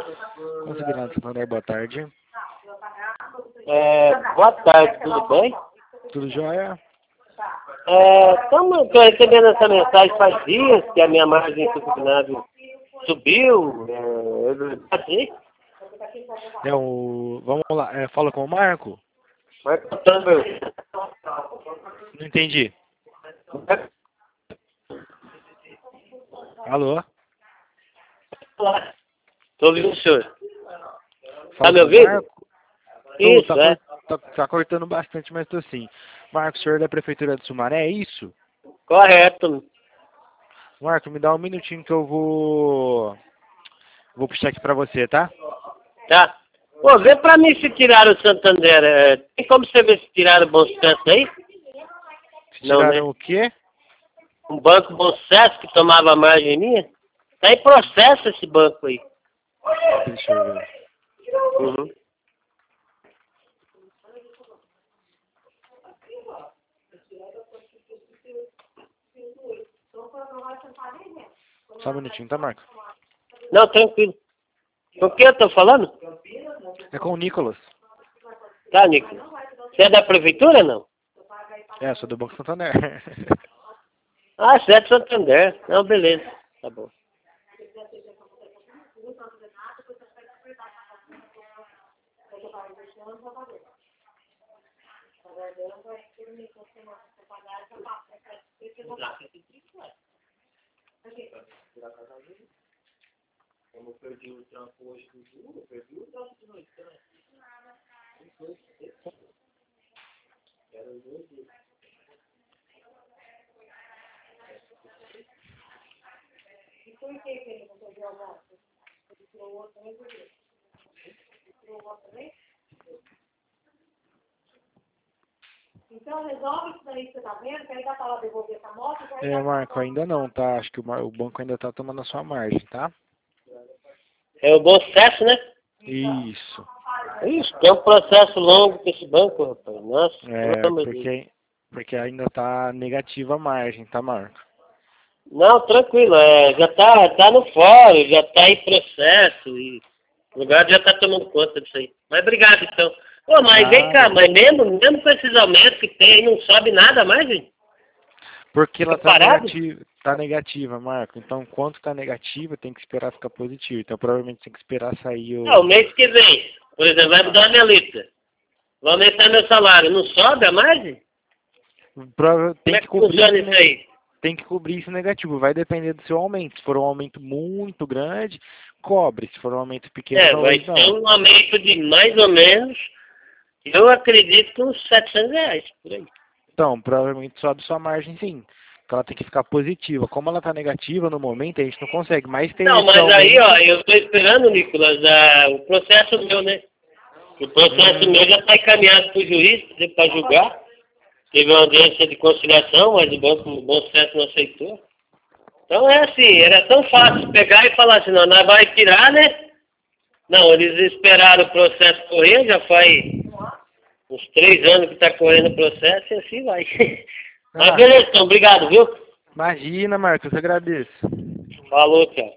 Considerado Santander, boa tarde. Boa tarde, tudo bem? Tudo jóia? Estou recebendo essa mensagem faz dias que a minha margem subsidiária subiu. Vamos lá, fala com o Marco? Marco Thunder. Não entendi. Alô? Estou ouvindo o senhor. Fala Tá me com o ouvindo? Marco? Isso, Tá cortando bastante, mas tô sim. Marco, senhor da Prefeitura de Sumaré, é isso? Correto. Marco, me dá um minutinho que eu vou puxar aqui pra você, tá? Tá. Pô, vê pra mim se tiraram o Santander. Tem como você ver se tiraram o Bom Sucesso aí? Não, Tiraram né? o quê? Um banco Bom Sucesso que tomava margem minha? Tá em processo esse banco aí. Deixa eu ver. Uhum. Só um minutinho, tá, Marco? Não, tranquilo. Com quem eu tô falando? É com o Nicolas. Tá, Nicolas. Você é da prefeitura, não? Sou do Banco Santander. Ah, você é de Santander. Não, beleza. Tá bom. Então resolve isso daí que você tá vendo, que aí dá pra ela devolver essa moto. Marco, ainda não, tá? Acho que o banco ainda tá tomando a sua margem, tá? É o Bom Sucesso, né? Isso. Isso, tem um processo longo com esse banco, rapaz. Nossa, pelo amor de Deus. Porque ainda tá negativa a margem, tá, Marco? Não, tranquilo. Já tá no fórum, já tá em processo e o lugar já tá tomando conta disso aí. Mas obrigado, então. Pô, mas vem cá, mas mesmo com esses aumentos que tem aí, não sobe nada mais, gente? Porque ela parado? tá negativa, Marco. Então, enquanto tá negativa, tem que esperar ficar positivo. Então, provavelmente tem que esperar sair o... Não, o mês que vem, por exemplo, vai mudar a minha lista. Vai aumentar meu salário. Não sobe a margem? Como é que funciona isso aí? Tem que cobrir isso negativo. Vai depender do seu aumento. Se for um aumento muito grande, cobre. Se for um aumento pequeno, Vai ser um aumento de mais ou menos, eu acredito que uns R$700, por aí. Então, provavelmente sobe sua margem, sim. Porque ela tem que ficar positiva. Como ela está negativa no momento, a gente não consegue. Mas tem Não, mas aí, ó, eu estou esperando, Nicolas, o processo meu, né? O processo meu já está encaminhado para o juiz para julgar. Teve uma audiência de conciliação, mas o Bom Sucesso não aceitou. Então é assim, era tão fácil pegar e falar assim, não, nós vai tirar, né? Não, eles esperaram o processo correr, já faz uns 3 anos que está correndo o processo e assim vai. Mas beleza, então, obrigado, viu? Imagina, Marcos, eu agradeço. Falou, tchau.